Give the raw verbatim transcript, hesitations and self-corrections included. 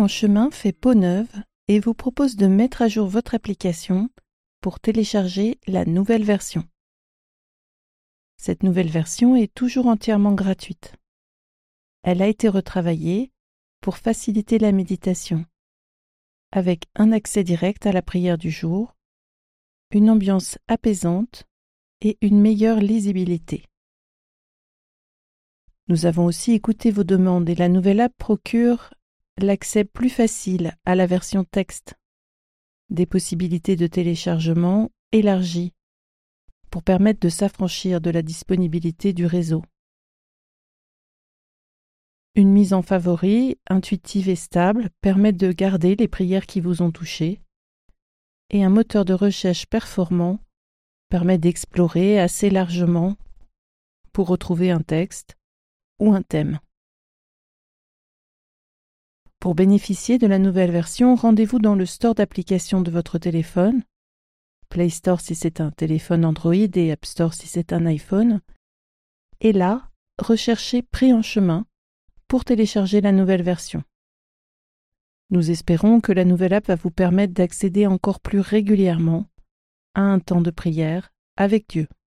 Pré-en-chemin fait peau neuve et vous propose de mettre à jour votre application pour télécharger la nouvelle version. Cette nouvelle version est toujours entièrement gratuite. Elle a été retravaillée pour faciliter la méditation, avec un accès direct à la prière du jour, une ambiance apaisante et une meilleure lisibilité. Nous avons aussi écouté vos demandes et la nouvelle app procure l'accès plus facile à la version texte, des possibilités de téléchargement élargies pour permettre de s'affranchir de la disponibilité du réseau. Une mise en favori, intuitive et stable, permet de garder les prières qui vous ont touché, et un moteur de recherche performant permet d'explorer assez largement pour retrouver un texte ou un thème. Pour bénéficier de la nouvelle version, rendez-vous dans le store d'applications de votre téléphone, Play Store si c'est un téléphone Android et App Store si c'est un iPhone, et là, recherchez Pré-en-chemin pour télécharger la nouvelle version. Nous espérons que la nouvelle app va vous permettre d'accéder encore plus régulièrement à un temps de prière avec Dieu.